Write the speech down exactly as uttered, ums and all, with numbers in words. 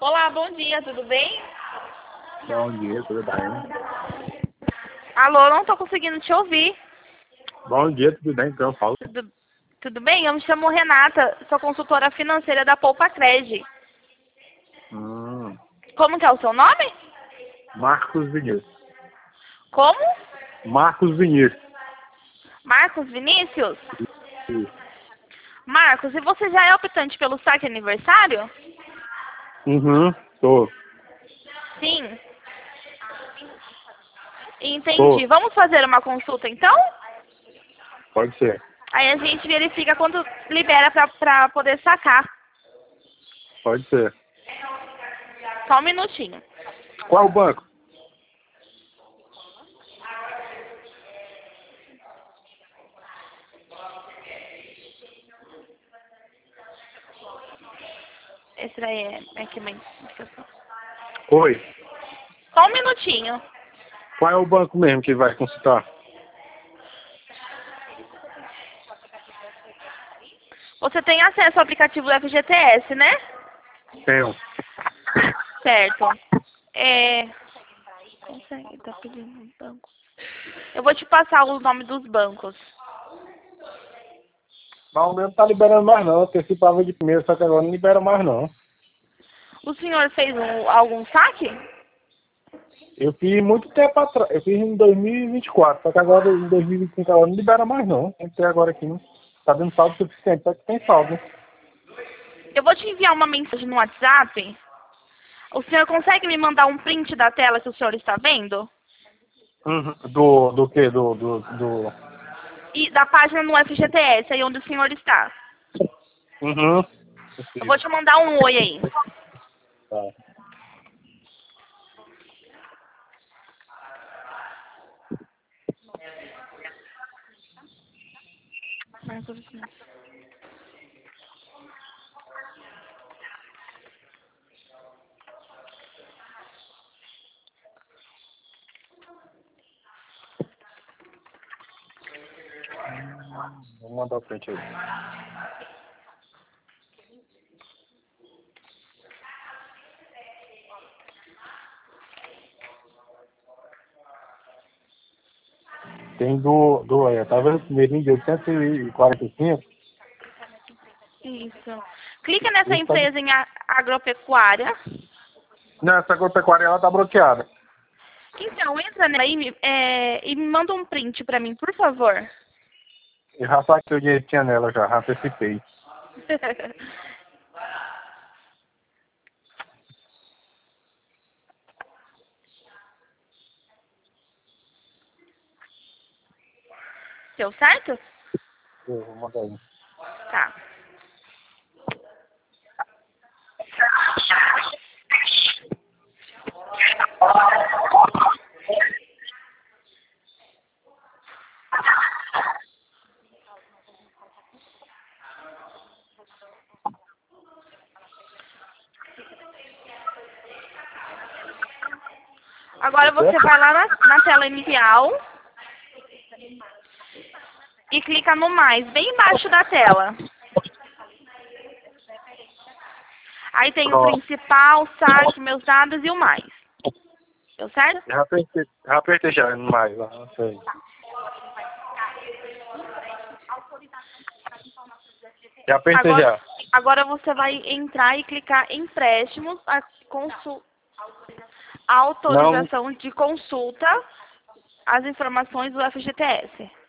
Olá, bom dia, tudo bem? Bom dia, tudo bem? Alô, não tô conseguindo te ouvir. Bom dia, tudo bem? Então eu falo. Tudo, tudo bem? Eu me chamo Renata, sou consultora financeira da Poupa Cred. Hum, Como que é o seu nome? Marcos Vinícius. Como? Marcos Vinícius. Marcos Vinícius? Isso. Marcos, e você já é optante pelo saque aniversário? Uhum, tô. Sim. Entendi. Tô. Vamos fazer uma consulta então? Pode ser. Aí a gente verifica quanto libera pra, pra poder sacar. Pode ser. Só um minutinho. Qual o banco? Esse daí é, é que bem. Oi. Só um minutinho. Qual é o banco mesmo que vai consultar? Você tem acesso ao aplicativo do F G T S, né? Tenho. Certo. É... Consegue, tá pedindo um banco. Eu vou te passar o nome dos bancos. Mas o meu não tá liberando mais não. Eu antecipava de primeiro, só que agora não libera mais não. O senhor fez um, algum saque? Eu fiz muito tempo atrás. Eu fiz em dois mil e vinte e quatro, só que agora em dois mil e vinte e cinco agora não libera mais não. Tem que ter agora aqui. Não tá dando saldo suficiente, só que tem saldo. Eu vou te enviar uma mensagem no WhatsApp. O senhor consegue me mandar um print da tela que o senhor está vendo? Uhum. Do, do que? Do, do, do... E da página no F G T S, aí onde o senhor está. Uhum. Eu vou te mandar um oi aí. Tá. Vou mandar o print aí. Tem do, do é, tá vendo o primeirinho de oitocentos e quarenta e cinco? Isso. Clica nessa Isso tá... empresa em a- agropecuária. Não, essa agropecuária ela tá bloqueada. Então, entra nela aí me- é, e me manda um print pra mim, por favor. Eu já saquei o dinheiro que tinha nela já, já antecipei. Deu certo? Eu vou mandar aí. Tá. Agora você vai lá na, na tela inicial e clica no mais, bem embaixo da tela. Aí tem o Pronto. principal, saque, meus dados e o mais. Deu certo? Já apertei, já apertei já no mais lá, não sei. Já apertei Agora, já. agora você vai entrar e clicar em empréstimos, a consul, autorização de consulta, as informações do F G T S.